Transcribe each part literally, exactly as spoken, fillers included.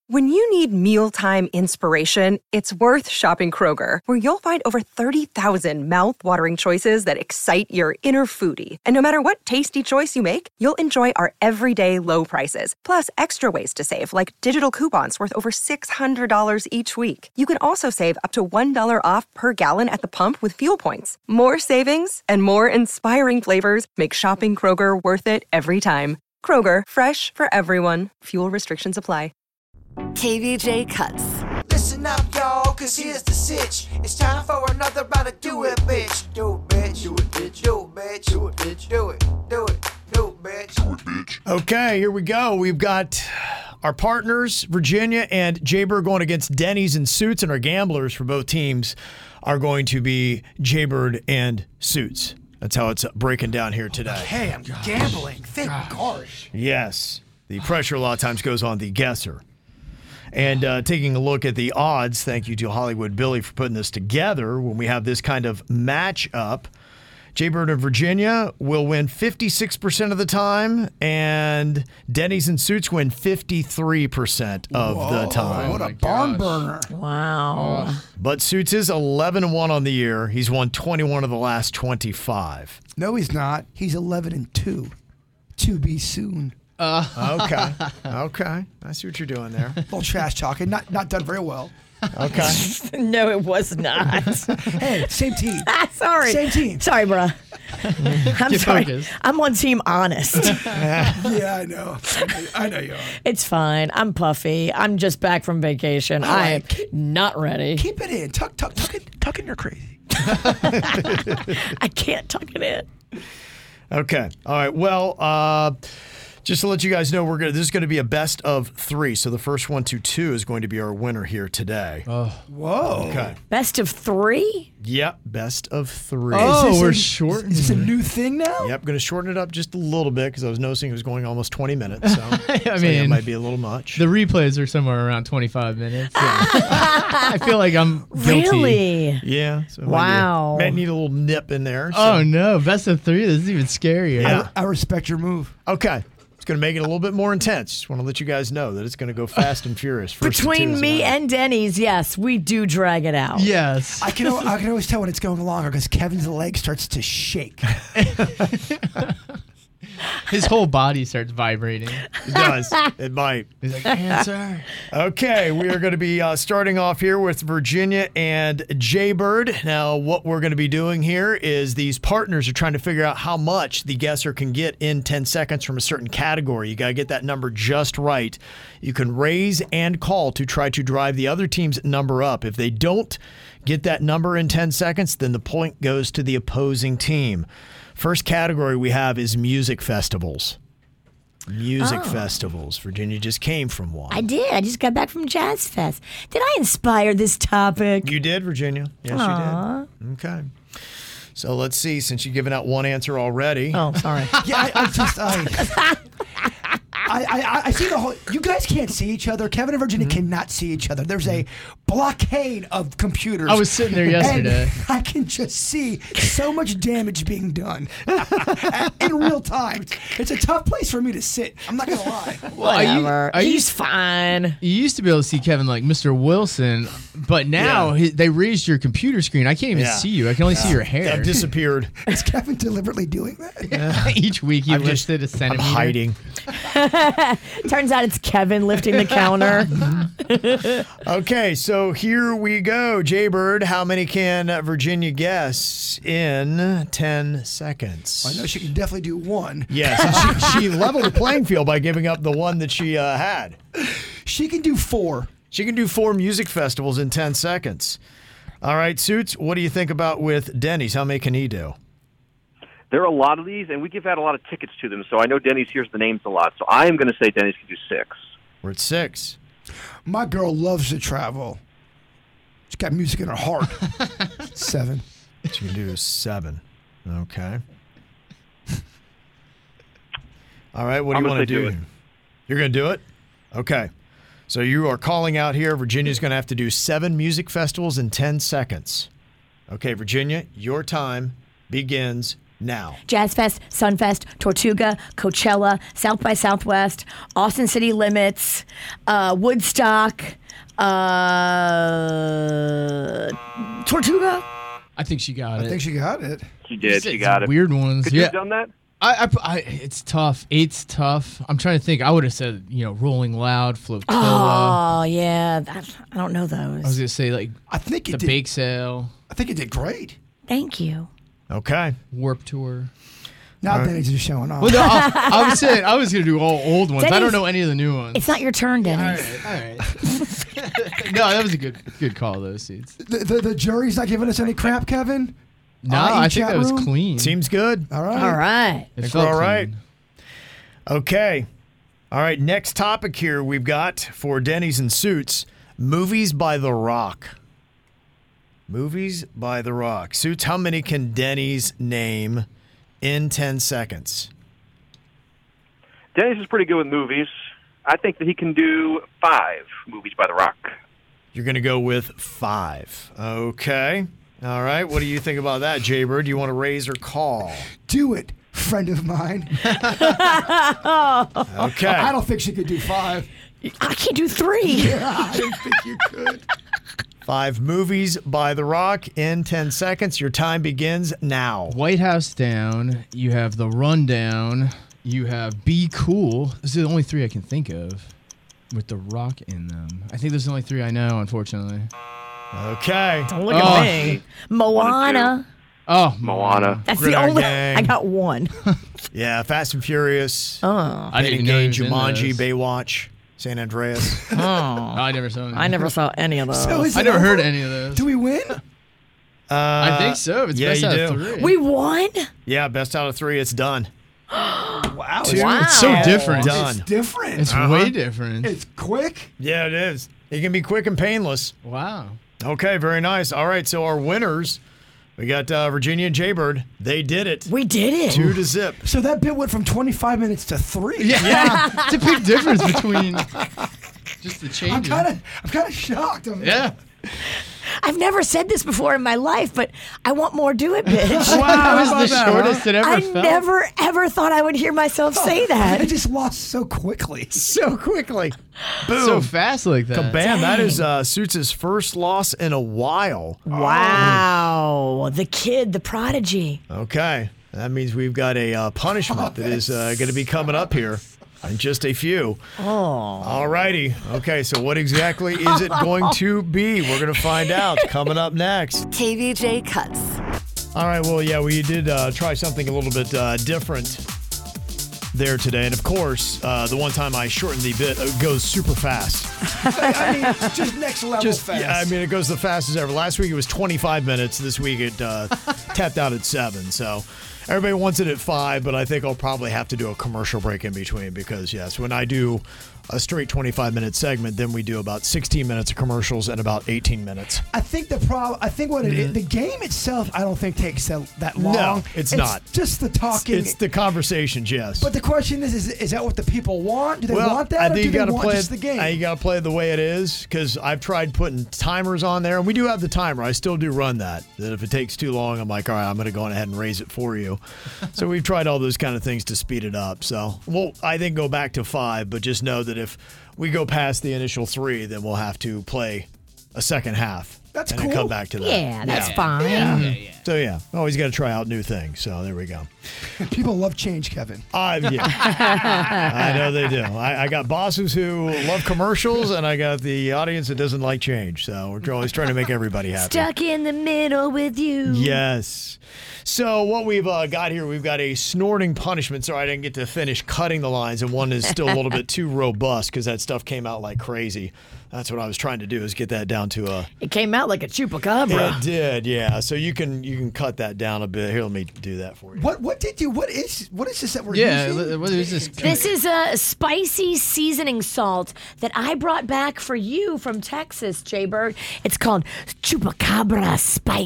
When you need mealtime inspiration, it's worth shopping Kroger, where you'll find over thirty thousand mouth-watering choices that excite your inner foodie. And no matter what tasty choice you make, you'll enjoy our everyday low prices, plus extra ways to save, like digital coupons worth over six hundred dollars each week. You can also save up to one dollar off per gallon at the pump with fuel points. More savings and more inspiring flavors make shopping Kroger worth it every time. Kroger, fresh for everyone. Fuel restrictions apply. K V J Cuts. Listen up, y'all, cause here's the sitch. It's time for another round of Do It, bitch. Do it, bitch. Do it, bitch. Do it, bitch. Do it, bitch. Do it. Do it. Do it, bitch. Do it, bitch. Okay, here we go. We've got our partners, Virginia and Jaybird, going against Denny's and Suits, and our gamblers for both teams are going to be Jaybird and Suits. That's how it's breaking down here today. Hey, I'm gambling. Thank gosh. Yes. The pressure a lot of times goes on the guesser. And uh, taking a look at the odds, thank you to Hollywood Billy for putting this together. When we have this kind of matchup, Jaybird and Virginia will win fifty-six percent of the time, and Denny's and Suits win fifty-three percent of Whoa, the time. What a barn burner. Wow. But Suits is eleven and one on the year. He's won twenty-one of the last twenty-five. No, he's not. He's eleven and two. To be soon. Uh. Okay. Okay. I see what you're doing there. A little trash talking. Not not done very well. Okay. No, it was not. Hey, same team. Sorry. Same team. Sorry, bruh. I'm Get sorry. focused. I'm on team honest. Yeah, I know. I know, I know you are. It's fine. I'm puffy. I'm just back from vacation. All I am right. not ready. Keep it in. Tuck, tuck, tuck it. Tuck in. You're crazy. I can't tuck it in. Okay. All right. Well, uh, just to let you guys know, we're gonna. This is going to be a best of three. So the first one to two is going to be our winner here today. Oh. Whoa. Okay. Best of three? Yep. Best of three. Oh, Is this we're a- short. Is this a new thing now? Yep. Going to shorten it up just a little bit because I was noticing it was going almost twenty minutes. So I so mean, it might be a little much. The replays are somewhere around twenty-five minutes. Yeah. I feel like I'm guilty. Really? Yeah. So it Wow. Might, be, might need a little nip in there. So. Oh, no. Best of three? This is even scarier. Yeah. I, I respect your move. Okay. It's going to make it a little bit more intense. Just want to let you guys know that it's going to go fast and furious. First to two Between is me allowed. and Denny's, yes, we do drag it out. Yes. I can al- I can always tell when it's going longer because Kevin's leg starts to shake. His whole body starts vibrating. It does. It might. He's like, answer. Okay, we are going to be uh, starting off here with Virginia and Jaybird. Now, what we're going to be doing here is these partners are trying to figure out how much the guesser can get in ten seconds from a certain category. You got to get that number just right. You can raise and call to try to drive the other team's number up. If they don't get that number in ten seconds, then the point goes to the opposing team. First category we have is music festivals. Music Oh. festivals. Virginia just came from one. I did. I just got back from Jazz Fest. Did I inspire this topic? You did, Virginia. Yes, Aw. you did. Okay. So let's see, since you've given out one answer already. Oh, sorry. Yeah, I, I just I, I, I I see the whole. You guys can't see each other. Kevin and Virginia Mm-hmm. cannot see each other. There's a blockade of computers. I was sitting there yesterday. And I can just see so much damage being done in real time. It's a tough place for me to sit. I'm not gonna lie. Well, are you- Whatever. are you- He's fine. You used to be able to see Kevin like Mister Wilson, but now Yeah. he, they raised your computer screen. I can't even Yeah. see you. I can only see your hair. I've disappeared. Is Kevin deliberately doing that? Each week you I'm just- lifted a I'm centimeter. hiding. Turns out it's Kevin lifting the counter. Okay, so here we go. Jaybird, how many can Virginia guess in ten seconds? I know she can definitely do one. Yes, and she, she leveled the playing field by giving up the one that she uh, had. She can do four. She can do four music festivals in ten seconds. All right, Suits, what do you think about with Denny's? How many can he do? There are a lot of these, and we give out a lot of tickets to them, so I know Denny's hears the names a lot. So I am going to say Denny's can do six. We're at six. My girl loves to travel. She's got music in her heart. Seven. She can do seven. Okay. All right, what do I'm you gonna want to say do? do it. You're going to do it? Okay. So you are calling out here. Virginia's going to have to do seven music festivals in ten seconds. Okay, Virginia, your time begins now. Jazz Fest, Sunfest, Tortuga, Coachella, South by Southwest, Austin City Limits, uh, Woodstock, uh, Tortuga. I think she got I it. think she got it. She did. It's She got it. Weird ones. Could you yeah. have done that? I, I, I, it's tough. Eight's tough. I'm trying to think. I would have said, you know, Rolling Loud, Flotilla. Oh yeah, that, I don't know those. I was gonna say like I think it the did. Bake Sale, I think it did great. Thank you. Okay. Warp Tour. Now Denny's just showing off. Well, no, I, I was saying I was gonna do all old ones. I Denny's- don't know any of the new ones. It's not your turn, all Dennis. right, all right. No, that was a good, good call. Those seats. the, the, the jury's not giving us any crap, Kevin? No, I E I think chat that was room? clean. Seems good. All right. All right. It Think felt we're all right. clean. Okay. All right. Next topic here we've got for Denny's and Suits movies by The Rock. Movies by The Rock. Suits, how many can Denny's name in ten seconds? Dennis is pretty good with movies. I think that he can do five movies by The Rock. You're going to go with five. Okay. All right. What do you think about that, Jaybird? Do you want to raise or call? Do it, friend of mine. Okay. I don't think she could do five. I can't do three. Yeah, I didn't think you could. Five movies by The Rock in ten seconds. Your time begins now. White House Down. You have The Rundown. You have Be Cool. Those are the only three I can think of with The Rock in them. I think those are the only three I know, unfortunately. Okay. Don't look Oh. at me. Moana. Oh, Moana. That's the Gridiron only. Gang. I got one. Yeah, Fast and Furious. Oh. I didn't Pain even and know he Gain, was in Jumanji, those. Baywatch, San Andreas. Oh. I never saw them. I never saw any of those. So is I it never heard over? any of those. Do we win? Uh, I think so. It's yeah, best you out do. of three. we won. Yeah, best out of three. It's done. Wow. Two, Wow. It's so different. Done. It's different. It's Uh-huh. way different. It's quick. Yeah, it is. It can be quick and painless. Wow. Okay, very nice. All right, so our winners, we got uh, Virginia and Jaybird. They did it. We did it. Two to zip. So that bit went from twenty-five minutes to three. Yeah. It's a big difference between just the I'm changes. kind of, I'm kind of shocked. I'm, Yeah. I've never said this before in my life, but I want more Do It, bitch. That was about the that, shortest it ever I felt. never, ever thought I would hear myself say It that. just lost so quickly. So quickly. Boom. so fast like that. Bam, that is uh, Suits' first loss in a while. Wow. The kid, the prodigy. Okay. That means we've got a uh, punishment that is uh, going to be coming up here in just a few. Oh. All righty. Okay, so what exactly is it going to be? We're going to find out coming up next. K V J Cuts. All right, well, yeah, we did uh, try something a little bit uh, different there today. And of course, uh, the one time I shortened the bit, it goes super fast. I mean, just next level Just, fast. yeah, I mean, it goes the fastest ever. Last week it was twenty-five minutes. This week it uh, tapped out at seven. So everybody wants it at five, but I think I'll probably have to do a commercial break in between because, yes, when I do a straight twenty-five minute segment, then we do about sixteen minutes of commercials and about eighteen minutes. I think the problem. I think what it is, the game itself. I don't think takes that, that long. No, it's not. Just the talking. It's the conversations, yes. but the question is, is, is that what the people want? Do they well, want that, I or think do you they gotta want play just it, the game? uh, you got to play it the way it is because I've tried putting timers on there, and we do have the timer. I still do run that. That if it takes too long, I'm like, all right, I'm going to go on ahead and raise it for you. So we've tried all those kind of things to speed it up. So we'll, I think, go back to five, but just know that if we go past the initial three, then we'll have to play a second half. That's and cool. then come back to that. Yeah, that's fine. So yeah, always got to try out new things. So there we go. People love change, Kevin. Uh, yeah, I know they do. I, I got bosses who love commercials, and I got the audience that doesn't like change. So we're always trying to make everybody happy. Stuck in the middle with you. Yes. So what we've uh, got here, we've got a snorting punishment. Sorry, I didn't get to finish cutting the lines, and one is still a little bit too robust because that stuff came out like crazy. That's what I was trying to do, is get that down to a. It came out like a chupacabra. It did, yeah. So you can you can cut that down a bit. Here, let me do that for you. What what did you? What is what is this that we're Yeah. using? li- What is this? This is a spicy seasoning salt that I brought back for you from Texas, Jaybird. It's called Chupacabra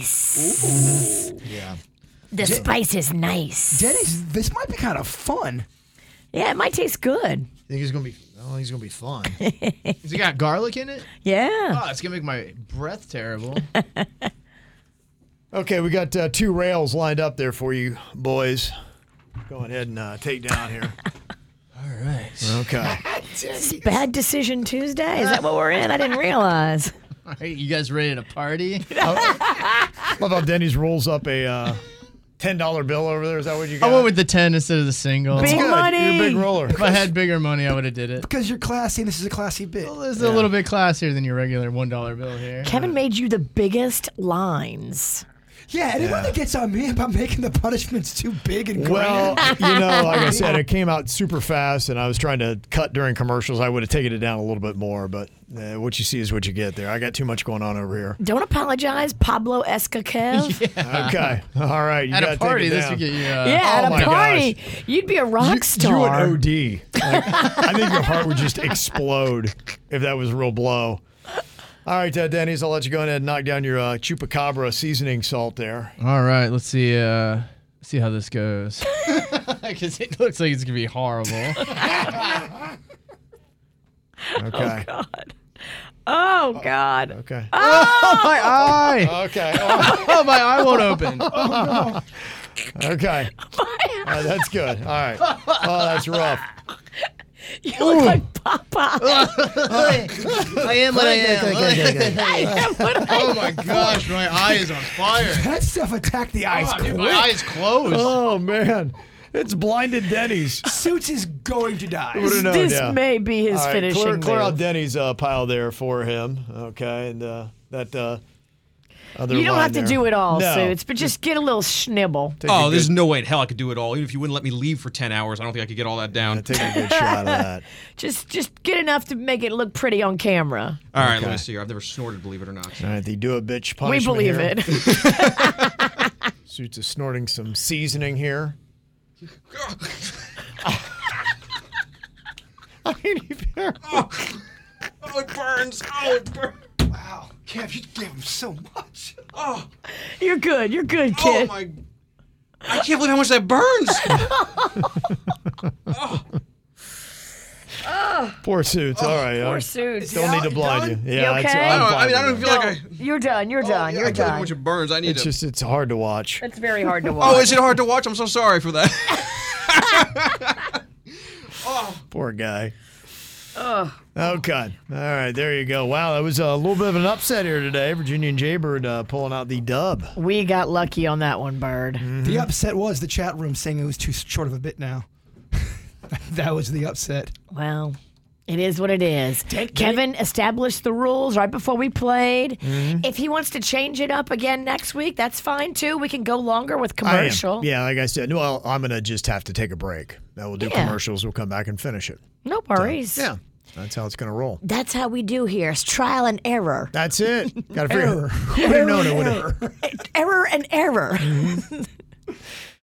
Spice. Yeah. The spice is nice. Denny's. This might be kind of fun. Yeah, it might taste good. Think it's gonna be? I don't think it's gonna be fun. Has it got garlic in it? Yeah. Oh, it's gonna make my breath terrible. Okay, we got uh, two rails lined up there for you, boys. Go ahead and uh, take down here. All right. Okay. Bad Decision Tuesday? Is that what we're in? I didn't realize. All right, you guys ready to party? How about Denny's rolls up a uh, ten dollar bill over there? Is that what you got? I went with the ten instead of the single. Big Good. money. You're a big roller. If I had bigger money, I would have did it. Because you're classy and this is a classy bit. Well, this is a little bit classier than your regular one dollar bill here. Kevin made you the biggest lines. Yeah, anyone that gets on me about making the punishments too big and Well, grand. you know, like I said, it came out super fast, and I was trying to cut during commercials. I would have taken it down a little bit more, but uh, what you see is what you get there. I got too much going on over here. Don't apologize, Pablo Escaquev. Yeah. Okay. All right. You At gotta a party, take it this down. would get you. Uh, Yeah, Oh at my a party, gosh. you'd be a rock You star. and O D. Like, I think your heart would just explode if that was a real blow. All right, uh, Denny's, I'll let you go ahead and knock down your uh, Chupacabra seasoning salt there. All right, let's see. Uh, see how this goes. Because it looks like it's gonna be horrible. Okay. God. Oh, God. Okay. Oh, my eye! Okay. Oh, Oh, my eye won't open. okay. All right, that's good. All right. Oh, that's rough. You look like Papa. I am what I am. I am what I Oh my gosh, my eye is on fire. That stuff attacked the eyes Oh, dude, quick. my eye is closed. Oh, man. It's blinded Denny's. Suits is going to die. Who would've known, This yeah. may be his All right, finishing clear, clear out move. Denny's uh, pile there for him. Okay. And uh, that uh, other You don't line have to there. do it all, No. Suits, but just get a little schnibble. Take a Oh, there's good- no way in hell I could do it all. Even if you wouldn't let me leave for ten hours, I don't think I could get all that down. Take a good shot of that. Just just get enough to make it look pretty on camera. All right, Okay. let me see here. I've never snorted, believe it or not. All right, the do a bitch We punishment believe here. it. Suits is snorting some seasoning here. I mean, he- Oh, it burns. Oh, it burns. Wow. Kev, you gave him so much. Oh, You're good. You're good, oh kid. my. I can't believe how much that burns. Poor Suits. All right. Poor uh, Suits. Don't need to blind you. You Yeah, okay? it's, I'm I don't, I fine mean, I don't with feel that. like I. You're done. You're done. Oh, You're I can't believe how done. much it burns. I need It's to. just it's hard to watch. It's very hard to watch. Oh, is it hard to watch? I'm so sorry for that. Poor guy. Okay. All right. There you go. Wow, that was a little bit of an upset here today. Virginia and Jaybird uh, pulling out the dub. We got lucky on that one, Bird. Mm-hmm. The upset was the chat room saying it was too short of a bit now. That was the upset. Well, it is what it is. Kevin established the rules right before we played. Mm-hmm. If he wants to change it up again next week, that's fine too. We can go longer with I am. commercial. Yeah, like I said, well, I'm going to just have to take a break. Then we'll do Yeah. commercials. We'll come back and finish it. No worries. Yeah. That's how it's going to roll. That's how we do here. It's trial and error. That's it. Got to figure out. Who would have known it would have. Error and error.